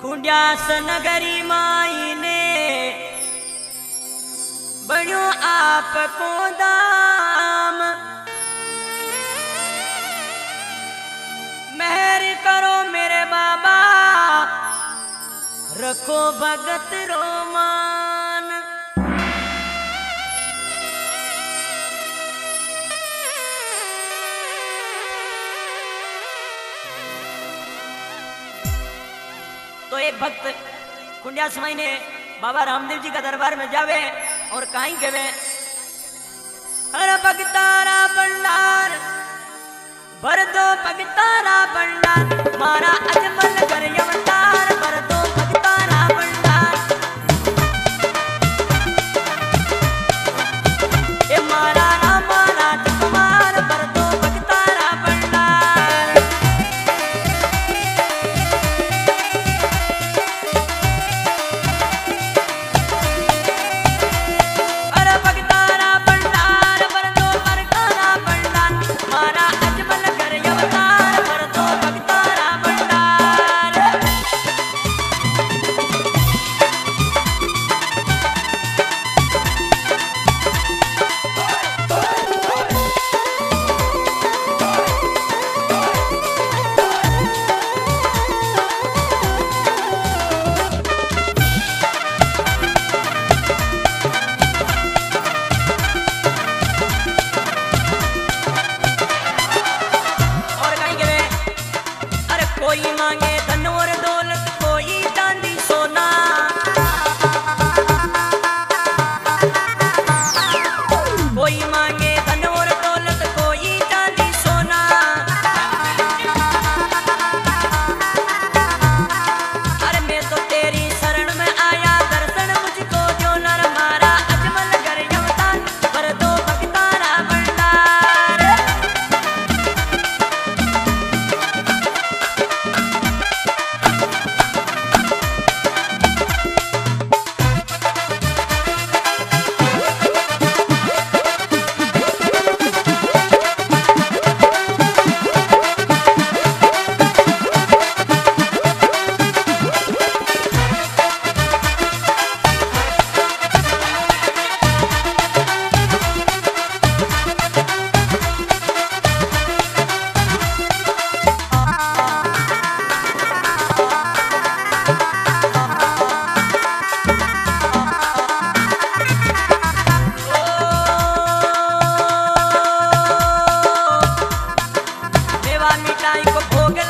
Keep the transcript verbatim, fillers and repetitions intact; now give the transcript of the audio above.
कुंड्यास नगरी माई ने बनो आपको दाम। मेहर करो मेरे बाबा, रखो भगत रोमान। तो एक भक्त कुंडिया समय ने बाबा रामदेव जी का दरबार में जावे और कहीं के वे अरे भगतारा भंडार भर दो, भगतारा भंडार मारा अजमल कर अवतार भर दो, भगतारा भंडार ए मारा रामा राजकुमार भर दो, भगतारा भंडार। अरे भगतारा भंडार भर दो, भगतारा भंडार मारा अजमल कर अवतार भर दो, भगतारा भंडार। और कहीं के वे अरे कोई मांगे धन और दौलत, कोई चांदी सोना, कोई मांगे धन और दौलत, कोई चांदी सोना। अरे मैं तो तेरी शरण में आया, दर्शन मुझको जो नर मारा अजमल कर अवतार भर दो, भगतारा भंडार। मेवा मिठाई को भोग